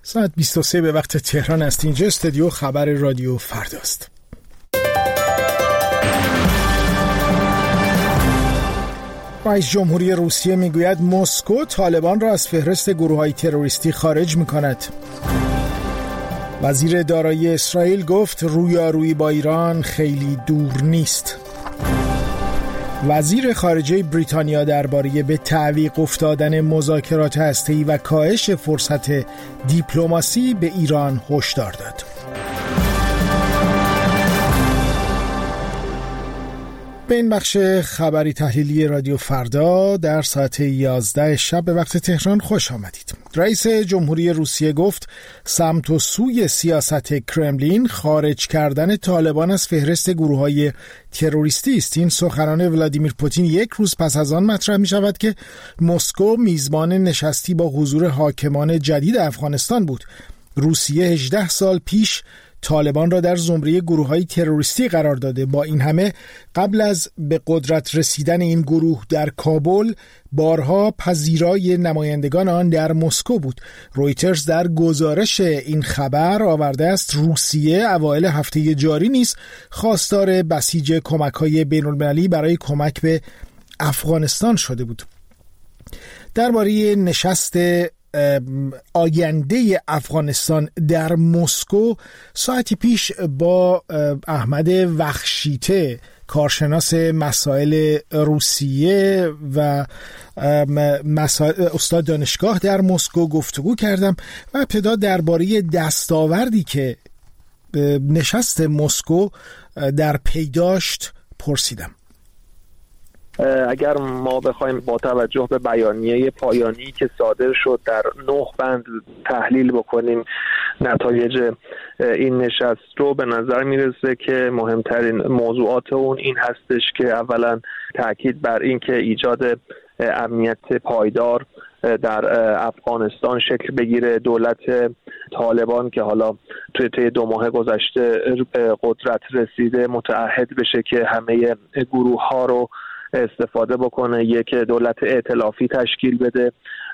ساعت 23 به وقت تهران است. اینجا استودیو خبر رادیو فرداست. رئیس جمهوری روسیه میگوید مسکو طالبان را از فهرست گروه‌های تروریستی خارج می‌کند. وزیر دارایی اسرائیل گفت رویارویی با ایران خیلی دور نیست. وزیر خارجه بریتانیا درباره به تعویق افتادن مذاکرات هسته‌ای و کاهش فرصت دیپلماسی به ایران هشدار داد. به این بخش خبری تحلیلی رادیو فردا در ساعت 11 شب به وقت تهران خوش آمدید. رئیس جمهوری روسیه گفت سمت و سوی سیاست کرملین خارج کردن طالبان از فهرست گروه‌های تروریستی است. این سخنان ولادیمیر پوتین یک روز پس از آن مطرح می شود که مسکو میزبان نشستی با حضور حاکمان جدید افغانستان بود. روسیه 18 سال پیش طالبان را در زمره گروه‌های تروریستی قرار داده. با این همه قبل از به قدرت رسیدن این گروه در کابل بارها پذیرای نمایندگان آن در مسکو بود. رویترز در گزارش این خبر آورده است روسیه اوایل هفته جاری نیز خواستار بسیج کمک‌های بین‌المللی برای کمک به افغانستان شده بود. درباره نشست آینده افغانستان در مسکو ساعتی پیش با احمد وخشیته کارشناس مسائل روسیه و استاد دانشگاه در مسکو گفتگو کردم و ابتدا درباره دستاوردی که نشست مسکو در پی داشت پرسیدم. اگر ما بخوایم با توجه به بیانیه پایانی که صادر شد در 9 بند تحلیل بکنیم نتایج این نشست رو، به نظر میرسه که مهمترین موضوعات اون این هستش که اولا تاکید بر این که ایجاد امنیت پایدار در افغانستان شکل بگیره. دولت طالبان که حالا توی 2 ماه گذشته به قدرت رسیده متعهد بشه که همه گروه ها رو استفاده بکنه، یک دولت ائتلافی تشکیل بده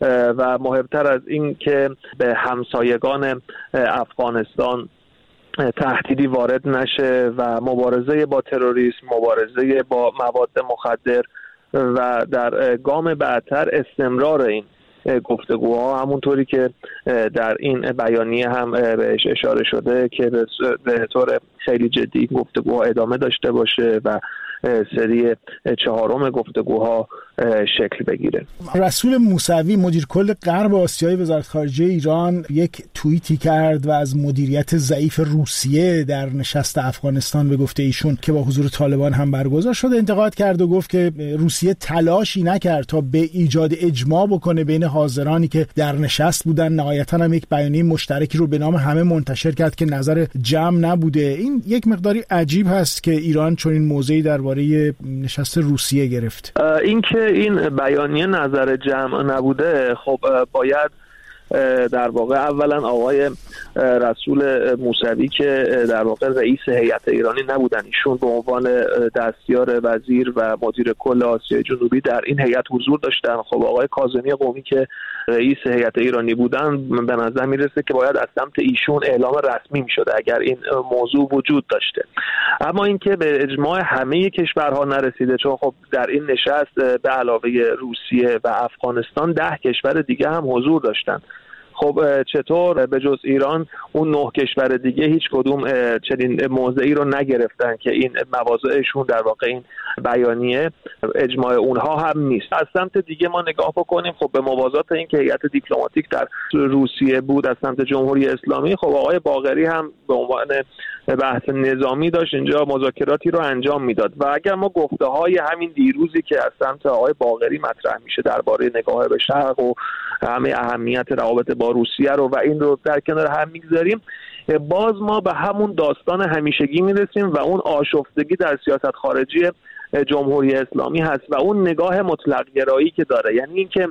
و مهمتر از این که به همسایگان افغانستان تهدیدی وارد نشه و مبارزه با تروریسم، مبارزه با مواد مخدر و در گام بعدتر استمرار این گفتگوها، همونطوری که در این بیانیه هم بهش اشاره شده که به طور خیلی جدی گفتگوها ادامه داشته باشه و سری 4 گفتگوها شکل بگیره. رسول موسوی مدیر کل غرب آسیای وزارت خارجه ایران یک توییتی کرد و از مدیریت ضعیف روسیه در نشست افغانستان به گفته ایشون که با حضور طالبان هم برگزار شده انتقاد کرد و گفت که روسیه تلاشی نکرد تا به ایجاد اجماع بکنه بین حاضرانی که در نشست بودن. نهایتاً هم یک بیانیه مشترکی رو به نام همه منتشر کرد که نظر جمع نبوده. این یک مقداری عجیب هست که ایران چون این موضعی درباره نشست روسیه گرفت. این که این بیانیه نظر جمع نبوده، خب باید در واقع اولا آقای رسول موسوی که در واقع رئیس هیئت ایرانی نبودن، ایشون به عنوان دستیار وزیر و مدیر کل آسیای جنوبی در این هیئت حضور داشتن. خب آقای کاظمی قومی که رئیس هیئت ایرانی بودن، به نظر میرسه که باید از سمت ایشون اعلام رسمی میشده اگر این موضوع وجود داشته. اما اینکه به اجماع همه کشورها نرسیده، چون خب در این نشست به علاوه روسیه و افغانستان 10 کشور دیگه هم حضور داشتن. خب چطور به جز ایران اون 9 کشور دیگه هیچ کدوم چنین موضعی رو نگرفتن که این مواضعشون در واقع این بیانیه اجماع اونها هم نیست. از سمت دیگه ما نگاه بکنیم، خب به موازات این که هیئت دیپلماتیک در روسیه بود از سمت جمهوری اسلامی، خب آقای باقری هم به عنوان بحث نظامی داشت اینجا مذاکراتی رو انجام میداد و اگر ما گفته های همین دیروزی که از سمت آقای باقری مطرح میشه درباره نگاه به شرق و همه اهمیت روابط با روسیه رو و این رو در کنار هم میگذاریم، باز ما به همون داستان همیشگی میرسیم و اون آشفتگی در سیاست خارجی جمهوری اسلامی هست و اون نگاه مطلق گرایی که داره. یعنی اینکه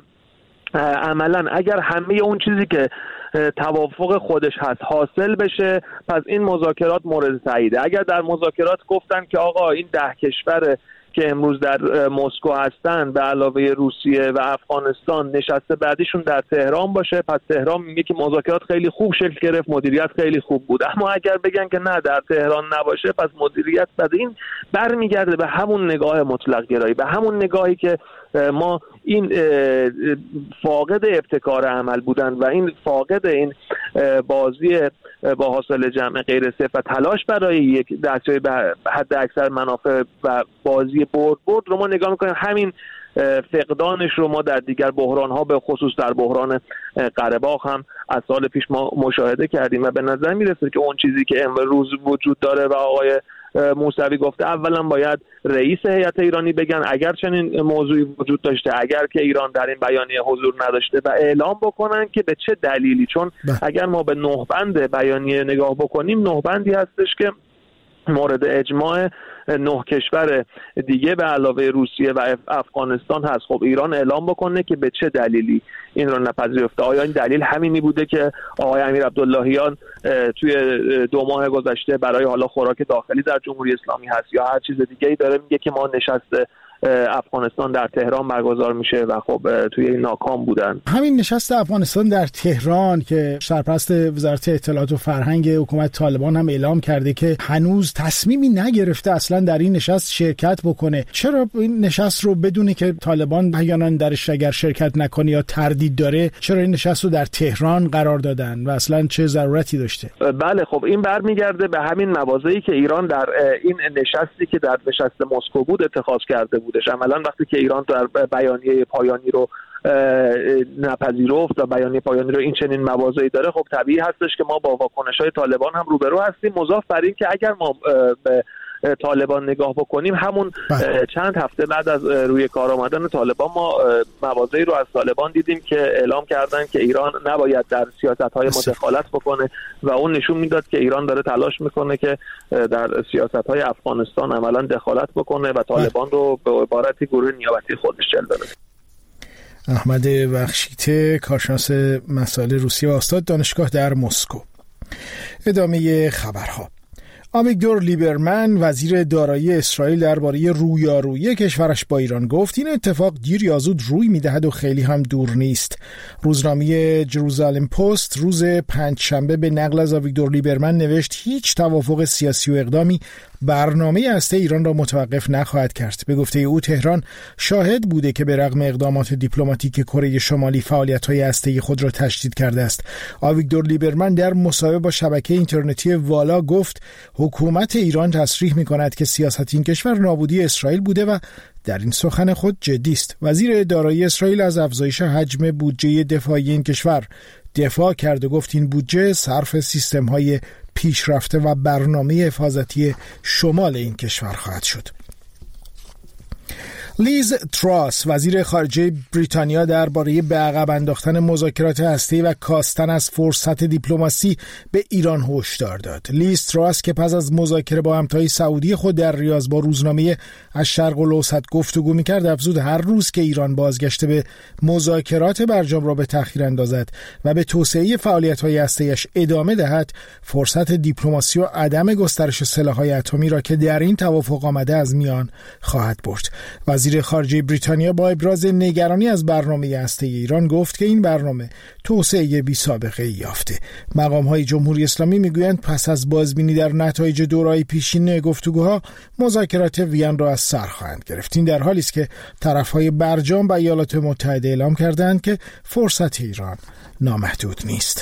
عملا اگر همه اون چیزی که توافق خودش هست حاصل بشه، پس این مذاکرات مورد تاییده. اگر در مذاکرات گفتن که آقا این 10 کشور که امروز در مسکو هستن به علاوه روسیه و افغانستان نشست بعدیشون در تهران باشه. پس تهران میگه که مذاکرات خیلی خوب شکل گرفت، مدیریت خیلی خوب بود. اما اگر بگن که نه در تهران نباشه، پس مدیریت بعد این برمیگرده به همون نگاه مطلق گرایی، به همون نگاهی که ما این فاقد ابتکار عمل بودن و این فاقد این بازی با حاصل جمع غیر صفر و تلاش برای یک دستیابی به حد اکثر منافع و بازی برد رو ما نگاه میکنیم. همین فقدانش رو ما در دیگر بحران‌ها به خصوص در بحران قره باغ هم از سال پیش ما مشاهده کردیم و به نظر میرسه که اون چیزی که امروز وجود داره و آقای موسوی گفته، اولا باید رئیس هیئت ایرانی بگن اگر چنین موضوعی وجود داشته، اگر که ایران در این بیانیه حضور نداشته و اعلام بکنن که به چه دلیلی. چون اگر ما به 9 بند بیانیه نگاه بکنیم، 9 بندی هستش که مورد اجماع 9 کشور دیگه به علاوه روسیه و افغانستان هست. خب ایران اعلام بکنه که به چه دلیلی این رو نپذیرفته. آیا این دلیل همینی بوده که آقای امیر عبداللهیان توی 2 ماه گذشته برای حالا خوراک داخلی در جمهوری اسلامی هست، یا هر چیز دیگه‌ای داره میگه که ما نشست افغانستان در تهران برگزار میشه و خب توی این ناکام بودن. همین نشست افغانستان در تهران که سرپرست وزارت اطلاعات و فرهنگ حکومت طالبان هم اعلام کرده که هنوز تصمیمی نگرفته اصلا در این نشست شرکت بکنه، چرا این نشست رو بدونه که طالبان احیانا درش اگر شرکت نکنه یا تردید داره، چرا این نشست رو در تهران قرار دادن و اصلا چه ضرورتی داشته؟ بله، خب این برمیگرده به همین مواضعی که ایران در این نشستی که در نشست مسکو بود اتخاذ کرده بودش. عملا وقتی که ایران در بیانیه پایانی رو نپذیرفت و بیانیه پایانی رو این چنین مواضعی داره، خب طبیعی هستش که ما با واکنش‌های طالبان هم روبرو هستیم. مضاف بر این که اگر ما به طالبان نگاه بکنیم، همون چند هفته بعد از روی کار آمدن طالبان ما مواضعی رو از طالبان دیدیم که اعلام کردن که ایران نباید در سیاست‌های مداخلت بکنه و اون نشون میداد که ایران داره تلاش میکنه که در سیاست‌های افغانستان عملاً دخالت بکنه و طالبان رو به عبارتی گروه نیابتی خودش جلوه بده. احمد بخشیته، کارشناس مسائل روسیه و استاد دانشگاه در مسکو. ادامه خبرها. آویگدور لیبرمن وزیر دارایی اسرائیل درباره رویارویی کشورش با ایران گفت این اتفاق دیر یا زود روی میدهد و خیلی هم دور نیست. روزنامه جروزالم پست روز پنجشنبه به نقل از آویگدور لیبرمن نوشت هیچ توافق سیاسی و اقدامی برنامه هسته ایران را متوقف نخواهد کرد. به گفته او تهران شاهد بوده که به رغم اقدامات دیپلماتیک کره شمالی فعالیت‌های هسته‌ای خود را تشدید کرده است. آویگدور لیبرمن در مصاحبه با شبکه اینترنتی والا گفت حکومت ایران تصریح می‌کند که سیاست این کشور نابودی اسرائیل بوده و در این سخن خود جدی است. وزیر دارایی اسرائیل از افزایش حجم بودجه دفاعی این کشور دفاع کرد و گفت این بودجه صرف سیستم‌های پیشرفته و برنامه حفاظتی شمال این کشور خواهد شد. لیز تراس وزیر خارجه بریتانیا درباره به عقب انداختن مذاکرات هسته‌ای و کاستن از فرصت دیپلماسی به ایران هشدار داد. لیز تراس که پس از مذاکره با همتای سعودی خود در ریاض با روزنامه الشرق الاوسط گفتگو می‌کرد، افزود هر روز که ایران بازگشته به مذاکرات برجام را به تأخیر اندازد و به توسعه فعالیت‌های هسته‌ایش ادامه دهد، فرصت دیپلماسی و عدم گسترش سلاح‌های اتمی را که در این توافق آمده از میان خواهد برد. وزیر خارجه بریتانیا با ابراز نگرانی از برنامه هسته‌ای ایران گفت که این برنامه توسعه بی‌سابقه‌ای یافته. مقام‌های جمهوری اسلامی میگویند پس از بازبینی در نتایج دوره‌های پیشین گفتگوها مذاکرات وین را از سر خواهند گرفت. این در حالی است که طرف‌های برجام و ایالات متحده اعلام کردند که فرصت ایران نامحدود نیست.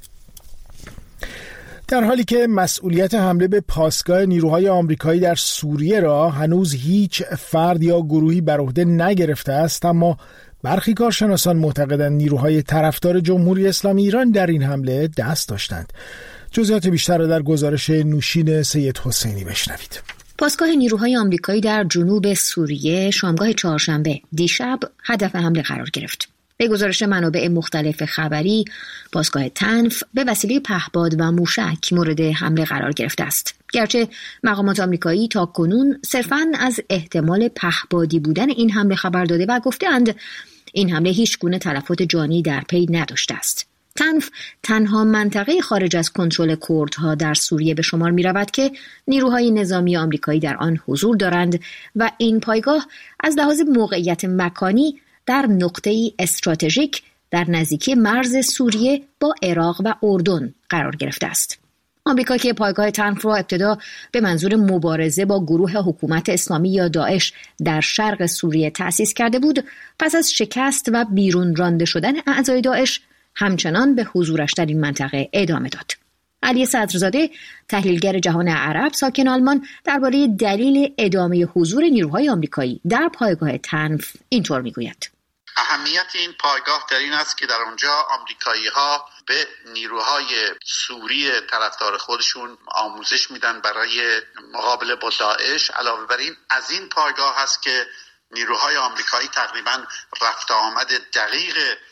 در حالی که مسئولیت حمله به پاسگاه نیروهای آمریکایی در سوریه را هنوز هیچ فرد یا گروهی بر عهده نگرفته است، اما برخی کارشناسان معتقدند نیروهای طرفدار جمهوری اسلامی ایران در این حمله دست داشتند. جزئیات بیشتر را در گزارش نوشین سید حسینی بشنوید. پاسگاه نیروهای آمریکایی در جنوب سوریه شامگاه چهارشنبه دیشب هدف حمله قرار گرفت. به گزارش منابع مختلف خبری، پاسگاه تنف به وسیله پهپاد و موشک مورد حمله قرار گرفته است. گرچه مقامات آمریکایی تاکنون صرفاً از احتمال پهپادی بودن این حمله خبر داده و گفتند این حمله هیچ گونه تلفات جانی در پی نداشته است. تنف تنها منطقه خارج از کنترل کردها در سوریه به شمار می رود که نیروهای نظامی آمریکایی در آن حضور دارند و این پایگاه از لحاظ موقعیت مکانی در نقطه‌ای استراتژیک در نزدیکی مرز سوریه با عراق و اردن قرار گرفته است. آمریکا که پایگاه تنف را ابتدا به منظور مبارزه با گروه حکومت اسلامی یا داعش در شرق سوریه تأسیس کرده بود، پس از شکست و بیرون رانده شدن اعضای داعش همچنان به حضورش در این منطقه ادامه داد. علی صدرزاده، تحلیلگر جهان عرب ساکن آلمان، درباره دلیل ادامه حضور نیروهای آمریکایی در پایگاه تنف اینطور میگوید: اهمیت این پایگاه در این است که در اونجا آمریکایی‌ها به نیروهای سوری طرفدار خودشون آموزش میدن برای مقابله با داعش. علاوه بر این از این پایگاه هست که نیروهای آمریکایی تقریباً رفت آمد دقیق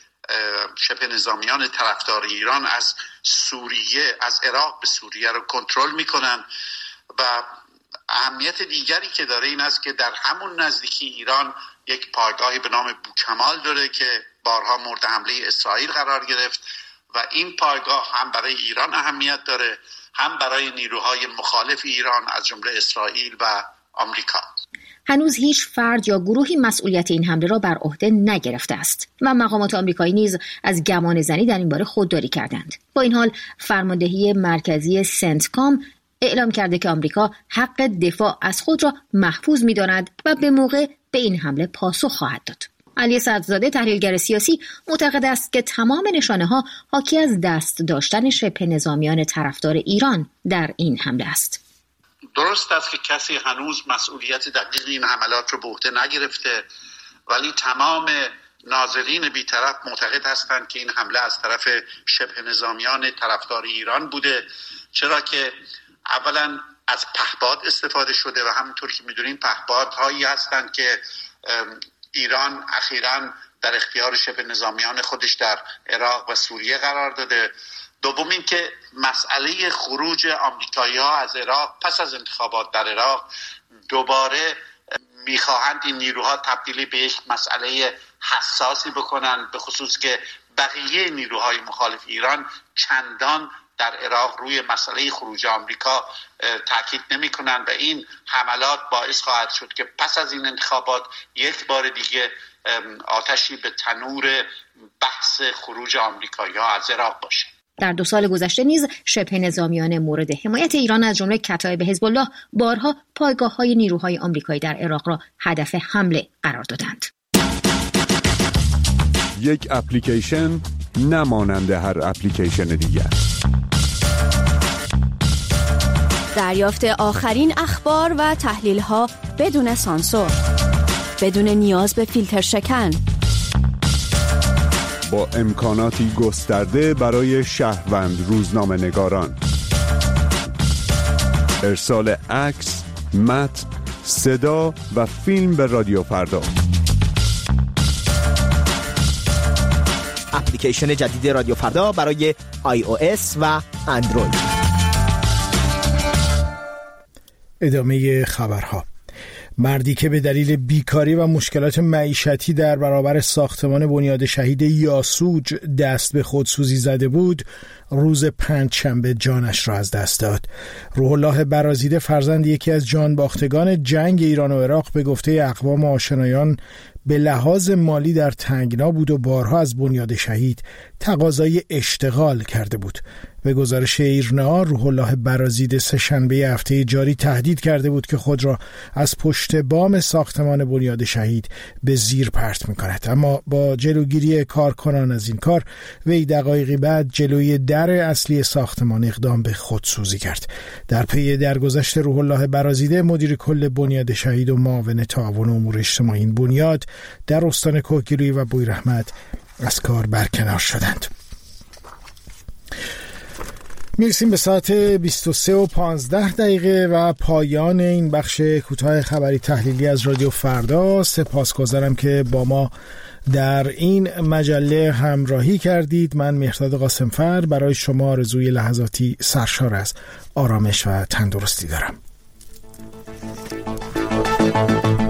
شبه نظامیان طرفدار ایران از سوریه، از عراق به سوریه رو کنترل میکنن. و اهمیت دیگری که داره این است که در همون نزدیکی ایران یک پایگاهی به نام بوکمال داره که بارها مورد حمله اسرائیل قرار گرفت و این پایگاه هم برای ایران اهمیت داره، هم برای نیروهای مخالف ایران از جمله اسرائیل و آمریکا. هنوز هیچ فرد یا گروهی مسئولیت این حمله را بر عهده نگرفته است و مقامات آمریکایی نیز از گمان زنی در این باره خودداری کردند. با این حال فرماندهی مرکزی سنتکام اعلام کرده که آمریکا حق دفاع از خود را محفوظ می‌داند و به موقع به این حمله پاسخ خواهد داد. علی صدرزاده، تحلیلگر سیاسی، معتقد است که تمام نشانه‌ها حاکی از دست داشتن شبه نظامیان طرفدار ایران در این حمله است. درست است که کسی هنوز مسئولیت دقیق این حملات رو به عهده نگرفته، ولی تمام ناظرین بی‌طرف معتقد هستند که این حمله از طرف شبه نظامیان طرفدار ایران بوده، چرا که اولا از پهپاد استفاده شده و همونطور که می‌دونیم پهپادهایی هستند که ایران اخیراً در اختیار شبه نظامیان خودش در عراق و سوریه قرار داده. دوم این که مسئله خروج آمریکایی‌ها از عراق پس از انتخابات در عراق دوباره میخواهند این نیروها تبدیلی به یک مسئله حساسی بکنن، به خصوص که بقیه نیروهای مخالف ایران چندان در عراق روی مسئله خروج آمریکا تاکید نمی‌کنند و این حملات باعث خواهد شد که پس از این انتخابات یک بار دیگه آتشی به تنور بحث خروج آمریکایی‌ها از عراق باشه. در 2 سال گذشته نیز شبه نظامیان مورد حمایت ایران از جمله کتایب حزب الله بارها پایگاه‌های نیروهای آمریکایی در عراق را هدف حمله قرار دادند. یک اپلیکیشن نمانند هر اپلیکیشن دیگر. دریافت آخرین اخبار و تحلیل‌ها بدون سانسور، بدون نیاز به فیلتر شکن، با امکاناتی گسترده برای شهروند روزنامه‌نگاران. ارسال عکس، متن، صدا و فیلم به رادیو فردا. اپلیکیشن جدید رادیو فردا برای iOS و اندروید. ادامه خبرها. مردی که به دلیل بیکاری و مشکلات معیشتی در برابر ساختمان بنیاد شهید یاسوج دست به خودسوزی زده بود، روز پنجشنبه جانش را از دست داد. روح الله برازیده، فرزند یکی از جانباختگان جنگ ایران و عراق، به گفته اقوام و آشنایان به لحاظ مالی در تنگنا بود و بارها از بنیاد شهید تقاضای اشتغال کرده بود. به گزارش ایرنا، روح الله برازیده سه‌شنبه هفته جاری تهدید کرده بود که خود را از پشت بام ساختمان بنیاد شهید به زیر پرت می‌کند، اما با جلوگیری کارکنان از این کار، وی دقایقی بعد جلوی در اصلی ساختمان اقدام به خودسوزی کرد. در پی درگذشت روح الله برازیده، مدیر کل بنیاد شهید و معاون تعاون امور اجتماعی این بنیاد در استان کوهگیلویی و بویراحمد از کار برکنار شدند. میرسیم به ساعت 23:15 و پایان این بخش کوتاه خبری تحلیلی از رادیو فردا. سپاسگزارم که با ما در این مجله همراهی کردید. من مهرداد قاسمفر برای شما آرزوی لحظاتی سرشار از آرامش و تندرستی دارم.